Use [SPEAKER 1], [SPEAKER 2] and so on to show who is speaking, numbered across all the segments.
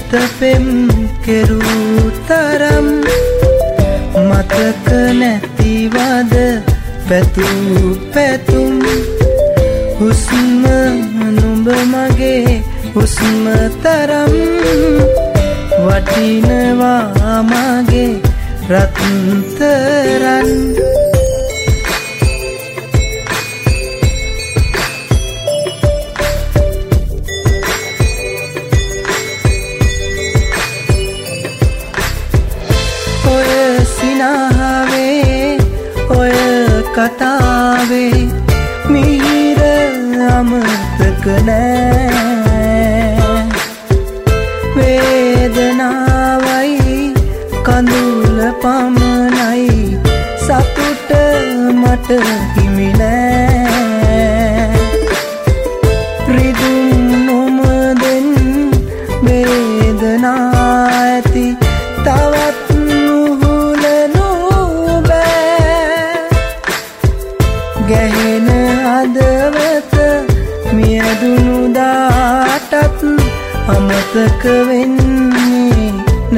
[SPEAKER 1] හිත පෙම් කෙරූ තරම් මතක නැතිවද පැතුම් පැතුම් හුස්ම නුඹ මගේ හුස්ම තරම් වටිනවා මගේ රත්තරන් ඔය සිනහවේ ඔය කතාවේ මිහිර අමතක නෑ වේදනාවයි කඳුල පමණයි සතුට මට හිමි නෑ රිදුම් නොමදෙන් වේදනා ඇති තවත් නුහුලනු බෑ ගැහෙන හදවත මියදුණු දාටත් අමතක වෙන්නේ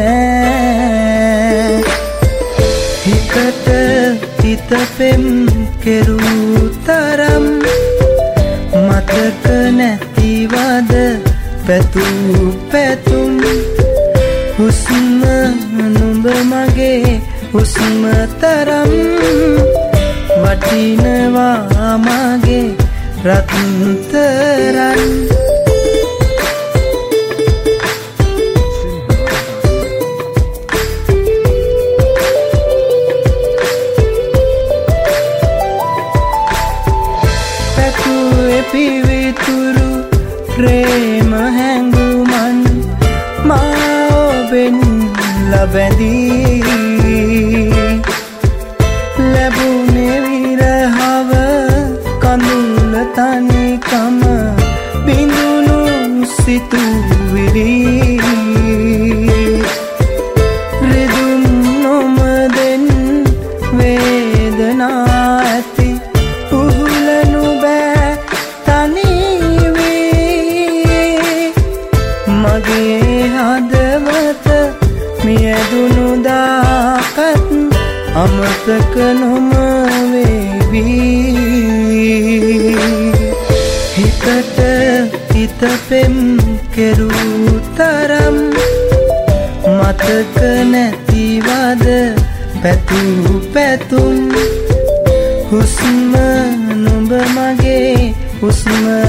[SPEAKER 1] නෑ හිතට හිත පෙම් කෙරූ තරම් මතක නැතිවද පැතුම් පැතුම් හුස්ම නුඹ මගේ හුස්ම තරම් වටිනවා මගේ රත්තරන් පිවිතුරු ප්‍රේම හැඟුමන් මා ඔබෙන් ලබැදී ලැබුණේ විරහව කඳුල තනිකම බිඳුණු සිතුවිලි රිදුම් නොමදෙන් වේදනා ඇති උහුලනු බෑ මගේ හදවත මියදුණු දාකත් අමතක නොම වේවි හිතට හිත පෙම් කෙරූ තරම් මතක නැතිවද පැතුම් පැතුම් හුස්ම නුඹ මගේ හුස්ම